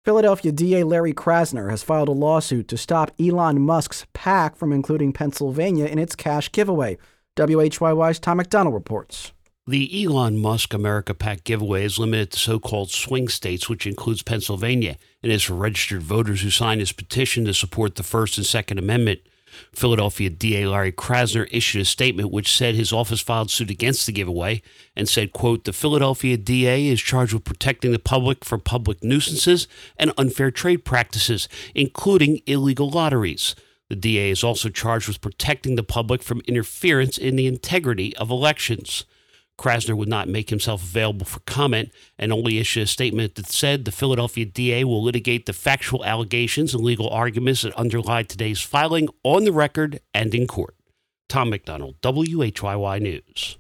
Philadelphia DA Larry Krasner has filed a lawsuit to stop Elon Musk's PAC from including Pennsylvania in its cash giveaway. WHYY's Tom McDonald reports. The Elon Musk America PAC giveaway is limited to so-called swing states, which includes Pennsylvania, and is for registered voters who signed his petition to support the First and Second Amendment. Philadelphia DA Larry Krasner issued a statement which said his office filed suit against the giveaway and said, quote, "The Philadelphia DA is charged with protecting the public from public nuisances and unfair trade practices, including illegal lotteries. The DA is also charged with protecting the public from interference in the integrity of elections." Krasner would not make himself available for comment and only issued a statement that said the Philadelphia DA will litigate the factual allegations and legal arguments that underlie today's filing on the record and in court. Tom McDonald, WHYY News.